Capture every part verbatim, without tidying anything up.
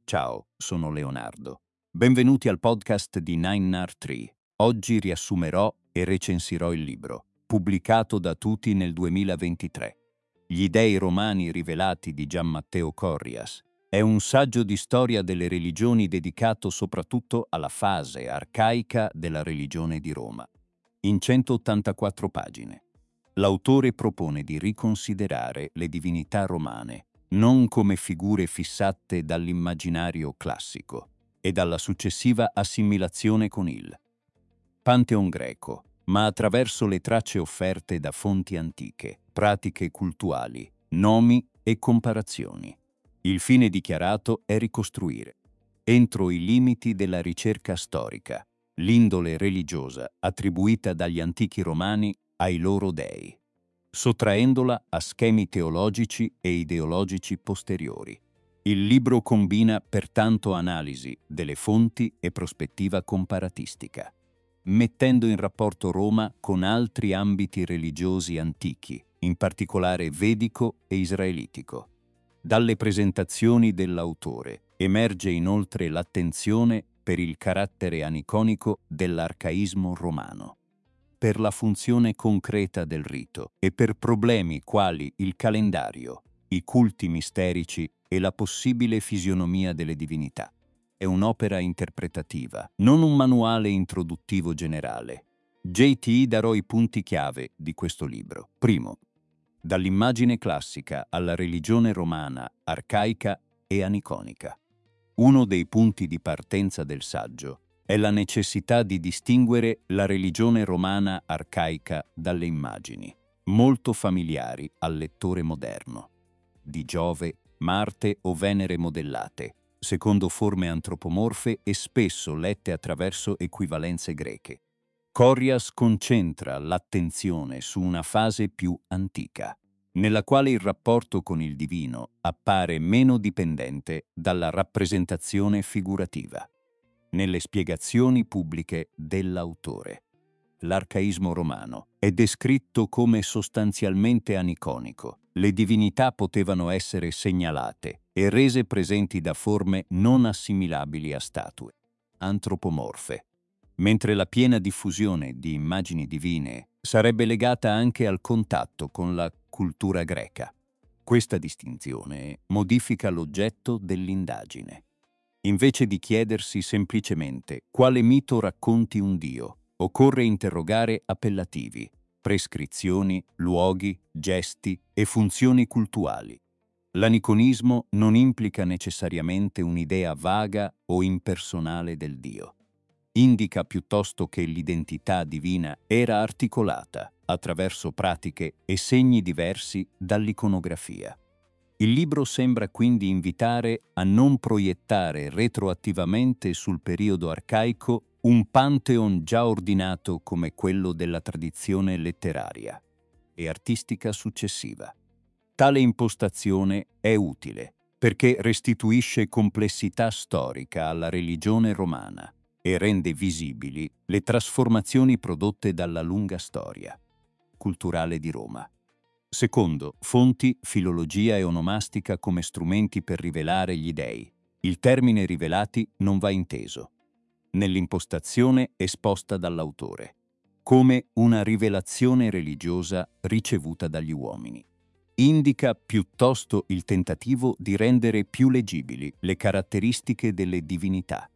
Ciao, sono Leonardo. Benvenuti al podcast di Nine Nar Tree. Oggi riassumerò e recensirò il libro, pubblicato da Tutti nel duemilaventitré. Gli dei romani rivelati di Gian Matteo Corrias. È un saggio di storia delle religioni dedicato soprattutto alla fase arcaica della religione di Roma. In centottantaquattro pagine. L'autore propone di riconsiderare le divinità romane non come figure fissate dall'immaginario classico e dalla successiva assimilazione con il Pantheon greco, ma attraverso le tracce offerte da fonti antiche, pratiche cultuali, nomi e comparazioni. Il fine dichiarato è ricostruire, entro i limiti della ricerca storica, l'indole religiosa attribuita dagli antichi romani ai loro dei, sottraendola a schemi teologici e ideologici posteriori. Il libro combina pertanto analisi delle fonti e prospettiva comparatistica, mettendo in rapporto Roma con altri ambiti religiosi antichi, in particolare vedico e israelitico. Dalle presentazioni dell'autore emerge inoltre l'attenzione per il carattere aniconico dell'arcaismo romano, per la funzione concreta del rito e per problemi quali il calendario, i culti misterici e la possibile fisionomia delle divinità. È un'opera interpretativa, non un manuale introduttivo generale. J T darò i punti chiave di questo libro. Primo, dall'immagine classica alla religione romana, arcaica e aniconica. Uno dei punti di partenza del saggio è la necessità di distinguere la religione romana arcaica dalle immagini, molto familiari al lettore moderno, di Giove, Marte o Venere modellate, secondo forme antropomorfe e spesso lette attraverso equivalenze greche. Corrias concentra l'attenzione su una fase più antica, nella quale il rapporto con il divino appare meno dipendente dalla rappresentazione figurativa. Nelle spiegazioni pubbliche dell'autore, l'arcaismo romano è descritto come sostanzialmente aniconico. Le divinità potevano essere segnalate e rese presenti da forme non assimilabili a statue, antropomorfe, mentre la piena diffusione di immagini divine sarebbe legata anche al contatto con la cultura greca. Questa distinzione modifica l'oggetto dell'indagine. Invece di chiedersi semplicemente quale mito racconti un dio, occorre interrogare appellativi, prescrizioni, luoghi, gesti e funzioni cultuali. L'aniconismo non implica necessariamente un'idea vaga o impersonale del dio. Indica piuttosto che l'identità divina era articolata attraverso pratiche e segni diversi dall'iconografia. Il libro sembra quindi invitare a non proiettare retroattivamente sul periodo arcaico un pantheon già ordinato come quello della tradizione letteraria e artistica successiva. Tale impostazione è utile perché restituisce complessità storica alla religione romana e rende visibili le trasformazioni prodotte dalla lunga storia culturale di Roma. Secondo, fonti, filologia e onomastica come strumenti per rivelare gli dei. Il termine rivelati non va inteso, nell'impostazione esposta dall'autore, come una rivelazione religiosa ricevuta dagli uomini. Indica piuttosto il tentativo di rendere più leggibili le caratteristiche delle divinità,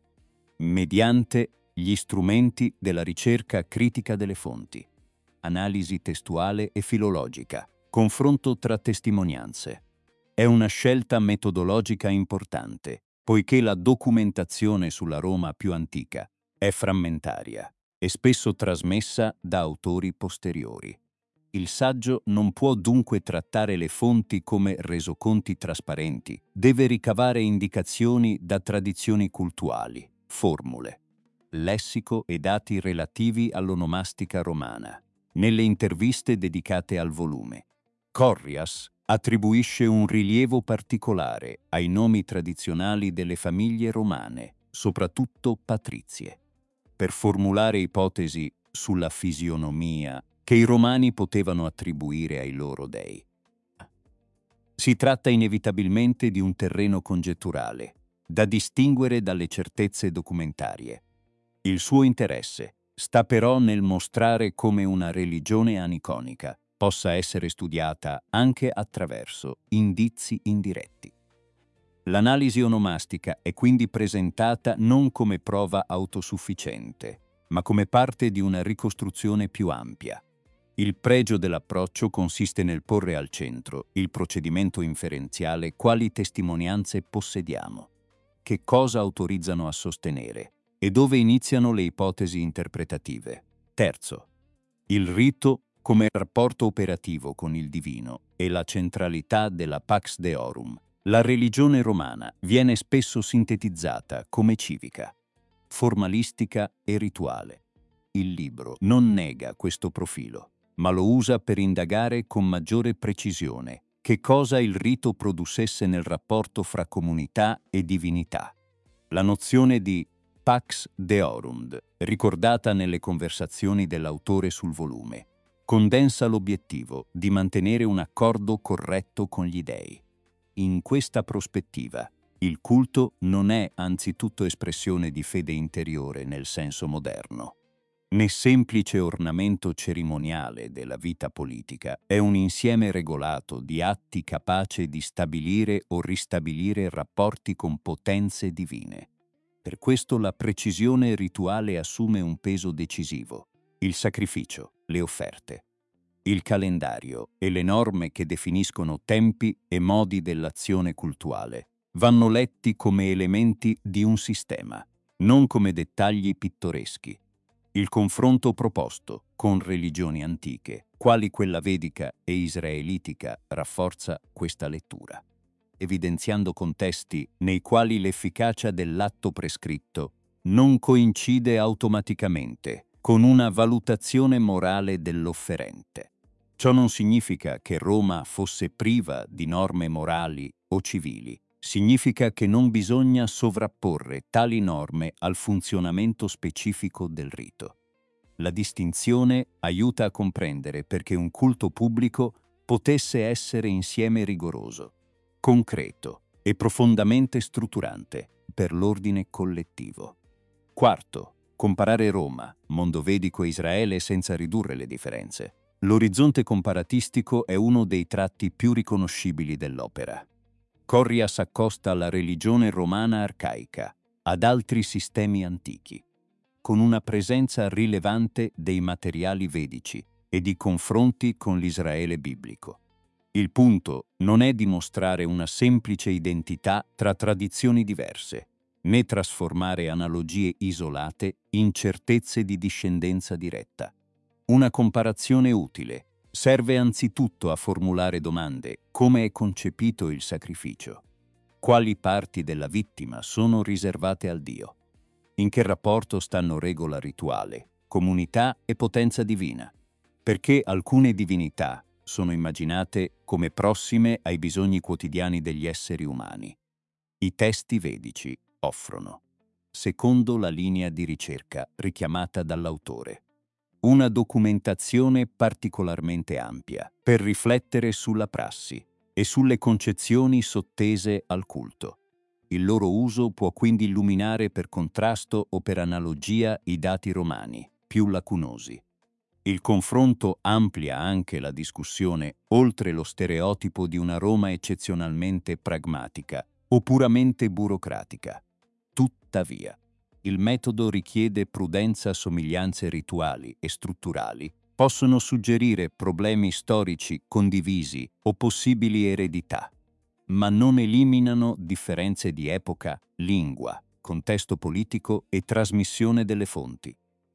mediante gli strumenti della ricerca critica delle fonti, analisi testuale e filologica, confronto tra testimonianze. È una scelta metodologica importante, poiché la documentazione sulla Roma più antica è frammentaria e spesso trasmessa da autori posteriori. Il saggio non può dunque trattare le fonti come resoconti trasparenti, deve ricavare indicazioni da tradizioni cultuali, formule, lessico e dati relativi all'onomastica romana. Nelle interviste dedicate al volume, Corrias attribuisce un rilievo particolare ai nomi tradizionali delle famiglie romane, soprattutto patrizie, per formulare ipotesi sulla fisionomia che i romani potevano attribuire ai loro dei. Si tratta inevitabilmente di un terreno congetturale, da distinguere dalle certezze documentarie. Il suo interesse sta però nel mostrare come una religione aniconica possa essere studiata anche attraverso indizi indiretti. L'analisi onomastica è quindi presentata non come prova autosufficiente, ma come parte di una ricostruzione più ampia. Il pregio dell'approccio consiste nel porre al centro il procedimento inferenziale quali testimonianze possediamo, che cosa autorizzano a sostenere e dove iniziano le ipotesi interpretative. Terzo, il rito come rapporto operativo con il divino e la centralità della Pax Deorum. La religione romana viene spesso sintetizzata come civica, formalistica e rituale. Il libro non nega questo profilo, ma lo usa per indagare con maggiore precisione che cosa il rito producesse nel rapporto fra comunità e divinità. La nozione di Pax Deorum, ricordata nelle conversazioni dell'autore sul volume, condensa l'obiettivo di mantenere un accordo corretto con gli dei. In questa prospettiva, il culto non è anzitutto espressione di fede interiore nel senso moderno, né semplice ornamento cerimoniale della vita politica, è un insieme regolato di atti capace di stabilire o ristabilire rapporti con potenze divine. Per questo la precisione rituale assume un peso decisivo. Il sacrificio, le offerte, il calendario e le norme che definiscono tempi e modi dell'azione cultuale vanno letti come elementi di un sistema, non come dettagli pittoreschi. Il confronto proposto con religioni antiche, quali quella vedica e israelitica, rafforza questa lettura, evidenziando contesti nei quali l'efficacia dell'atto prescritto non coincide automaticamente con una valutazione morale dell'offerente. Ciò non significa che Roma fosse priva di norme morali o civili, significa che non bisogna sovrapporre tali norme al funzionamento specifico del rito. La distinzione aiuta a comprendere perché un culto pubblico potesse essere insieme rigoroso, concreto e profondamente strutturante per l'ordine collettivo. Quarto, comparare Roma, mondo vedico e Israele senza ridurre le differenze. L'orizzonte comparatistico è uno dei tratti più riconoscibili dell'opera. Corria s'accosta alla religione romana arcaica, ad altri sistemi antichi, con una presenza rilevante dei materiali vedici e di confronti con l'Israele biblico. Il punto non è dimostrare una semplice identità tra tradizioni diverse, né trasformare analogie isolate in certezze di discendenza diretta. Una comparazione utile serve anzitutto a formulare domande: come è concepito il sacrificio? Quali parti della vittima sono riservate al Dio? In che rapporto stanno regola rituale, comunità e potenza divina? Perché alcune divinità sono immaginate come prossime ai bisogni quotidiani degli esseri umani. I testi vedici offrono, secondo la linea di ricerca richiamata dall'autore, una documentazione particolarmente ampia per riflettere sulla prassi e sulle concezioni sottese al culto. Il loro uso può quindi illuminare per contrasto o per analogia i dati romani, più lacunosi. Il confronto amplia anche la discussione oltre lo stereotipo di una Roma eccezionalmente pragmatica o puramente burocratica. Tuttavia, il metodo richiede prudenza. Somiglianze rituali e strutturali possono suggerire problemi storici condivisi o possibili eredità, ma non eliminano differenze di epoca, lingua, contesto politico e trasmissione delle fonti.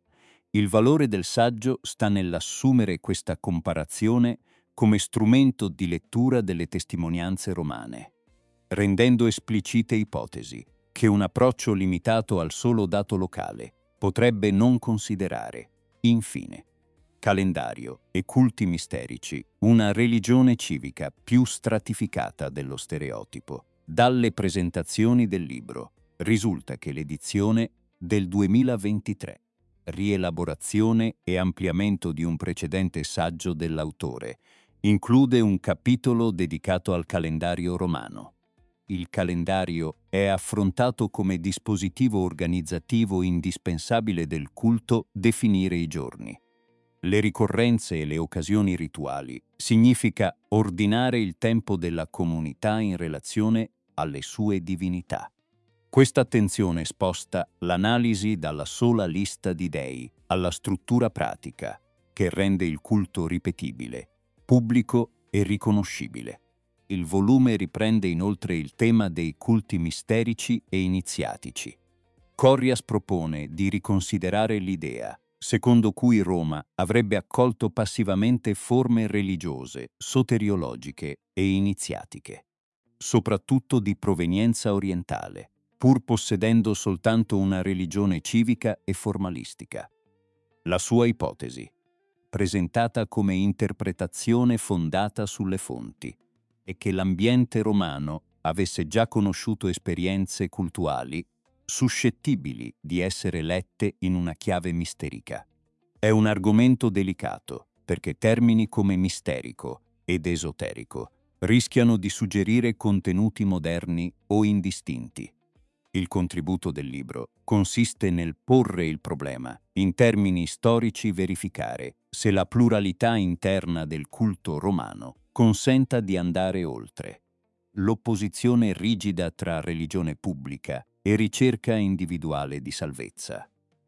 Il valore del saggio sta nell'assumere questa comparazione come strumento di lettura delle testimonianze romane, rendendo esplicite ipotesi che un approccio limitato al solo dato locale potrebbe non considerare. Infine, calendario e culti misterici, una religione civica più stratificata dello stereotipo. Dalle presentazioni del libro risulta che l'edizione del duemilaventitré, rielaborazione e ampliamento di un precedente saggio dell'autore, include un capitolo dedicato al calendario romano. il calendario è affrontato come dispositivo organizzativo indispensabile del culto definire i giorni. Le ricorrenze e le occasioni rituali significa ordinare il tempo della comunità in relazione alle sue divinità. Questa attenzione sposta l'analisi dalla sola lista di dei alla struttura pratica, che rende il culto ripetibile, pubblico e riconoscibile. Il volume riprende inoltre il tema dei culti misterici e iniziatici. Corrias propone di riconsiderare l'idea secondo cui Roma avrebbe accolto passivamente forme religiose, soteriologiche e iniziatiche, soprattutto di provenienza orientale, pur possedendo soltanto una religione civica e formalistica. La sua ipotesi, presentata come interpretazione fondata sulle fonti, è che l'ambiente romano avesse già conosciuto esperienze cultuali suscettibili di essere lette in una chiave misterica. È un argomento delicato, perché termini come misterico ed esoterico rischiano di suggerire contenuti moderni o indistinti. Il contributo del libro consiste nel porre il problema, in termini storici verificare se la pluralità interna del culto romano consenta di andare oltre l'opposizione rigida tra religione pubblica e ricerca individuale di salvezza.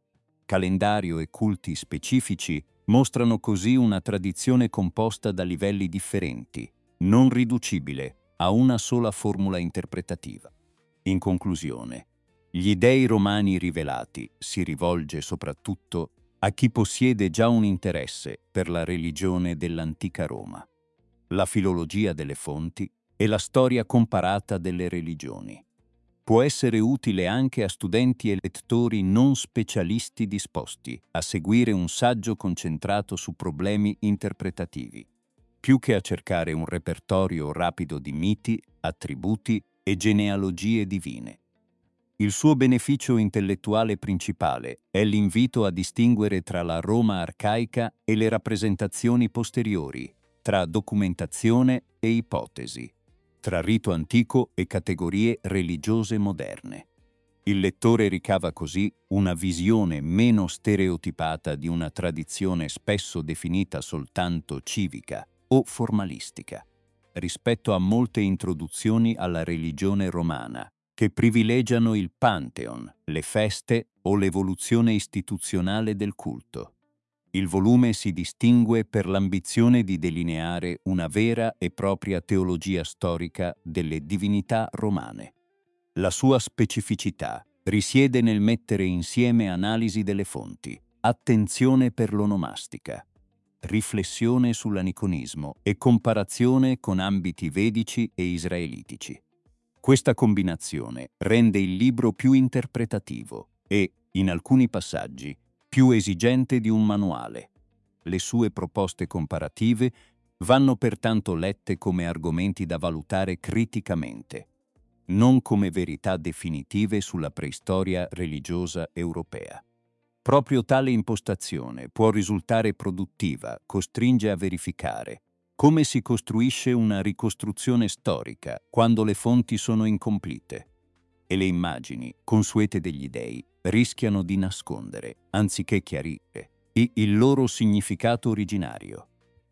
Calendario e culti specifici mostrano così una tradizione composta da livelli differenti, non riducibile a una sola formula interpretativa. In conclusione, gli dei romani rivelati si rivolge soprattutto a chi possiede già un interesse per la religione dell'antica Roma, la filologia delle fonti e la storia comparata delle religioni. Può essere utile anche a studenti e lettori non specialisti disposti a seguire un saggio concentrato su problemi interpretativi, più che a cercare un repertorio rapido di miti, attributi e genealogie divine. Il suo beneficio intellettuale principale è l'invito a distinguere tra la Roma arcaica e le rappresentazioni posteriori, tra documentazione e ipotesi, tra rito antico e categorie religiose moderne. Il lettore ricava così una visione meno stereotipata di una tradizione spesso definita soltanto civica o formalistica, rispetto a molte introduzioni alla religione romana, che privilegiano il Pantheon, le feste o l'evoluzione istituzionale del culto. Il volume si distingue per l'ambizione di delineare una vera e propria teologia storica delle divinità romane. La sua specificità risiede nel mettere insieme analisi delle fonti, attenzione per l'onomastica, riflessione sull'aniconismo e comparazione con ambiti vedici e israelitici. Questa combinazione rende il libro più interpretativo e, in alcuni passaggi, più esigente di un manuale. Le sue proposte comparative vanno pertanto lette come argomenti da valutare criticamente, non come verità definitive sulla preistoria religiosa europea. Proprio tale impostazione può risultare produttiva, costringe a verificare come si costruisce una ricostruzione storica quando le fonti sono incomplete e le immagini consuete degli dei rischiano di nascondere, anziché chiarire, il loro significato originario.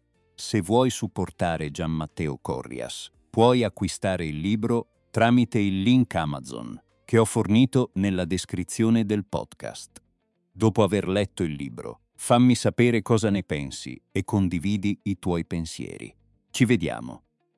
Se vuoi supportare Gian Matteo Corrias, puoi acquistare il libro tramite il link Amazon che ho fornito nella descrizione del podcast. Dopo aver letto il libro, fammi sapere cosa ne pensi e condividi i tuoi pensieri. Ci vediamo.